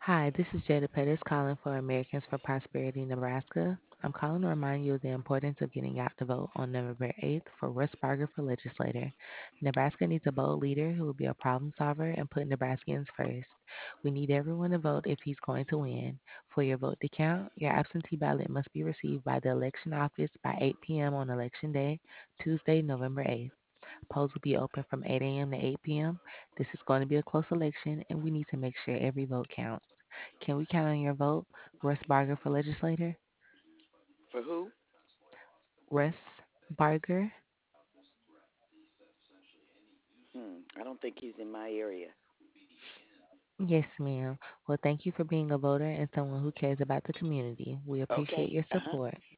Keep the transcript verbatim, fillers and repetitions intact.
Hi, this is Jada Pettis calling for Americans for Prosperity, Nebraska. I'm calling to remind you of the importance of getting out to vote on November eighth for Russ Barger for legislator. Nebraska needs a bold leader who will be a problem solver and put Nebraskans first. We need everyone to vote if he's going to win. For your vote to count, your absentee ballot must be received by the election office by eight p m on election day, Tuesday, November eighth. Polls will be open from eight a m to eight p m. This is going to be a close election, and we need to make sure every vote counts. Can we count on your vote? Russ Barger for legislator? For who? Russ Barger? Hmm. I don't think he's in my area. Yes, ma'am. Well, thank you for being a voter and someone who cares about the community. We appreciate Okay. your Uh huh. support.